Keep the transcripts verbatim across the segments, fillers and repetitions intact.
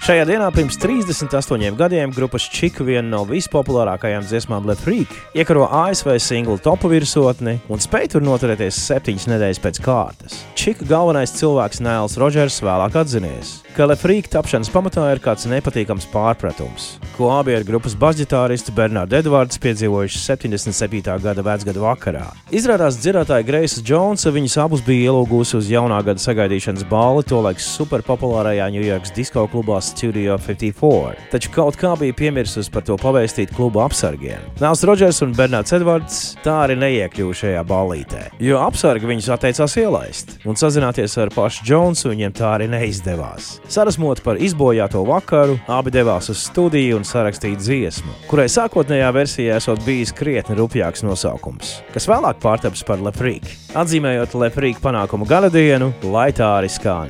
Šajā dienā pirms trīsdesmit astoņiem gadiem grupas Chic viena no vispopulārākajām dziesmām Le Freak iekaro A S V singlu topu virsotni un spēj tur noturēties septiņas nedēļas pēc kārtas. Chic galvenais cilvēks Nils Rodžers vēlāk atzinies, ka Le Freak tapšanas pamatā ir kāds nepatīkams pārpratums, ko abi ar grupas basģitāristu Bernardu Edvards piedzīvojuši septiņdesmit septītā gada vecgada vakarā. Izrādās dzirdētāja Greisa Jonesa viņus abus bija ielūgusi uz jaunā gada sagaidīšanas balli tolaik superpopulārajā Ņujorkas disko klubā Studio fifty-four, taču kaut kā bija piemirsus par to pavēstīt kluba apsargiem. Nils Rodžers un Bernards Edvards tā arī neiekļuva šajā ballītē, jo apsargi viņus atteicās ielaist, un sazināties ar pašu Jonesu viņiem tā arī neizdevās. Sarasmot par izbojāto vakaru, abi devās uz studiju un sarakstīja dziesmu, kurai sākotnējā versijā esot bijis krietni rupjāks nosaukums, kas vēlāk pārtaps par Le Freak, atzīmējot Le Freak panākumu gada dienu, lai tā arī skan.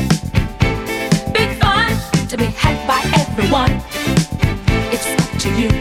Big fun to be had by everyone. It's up to you.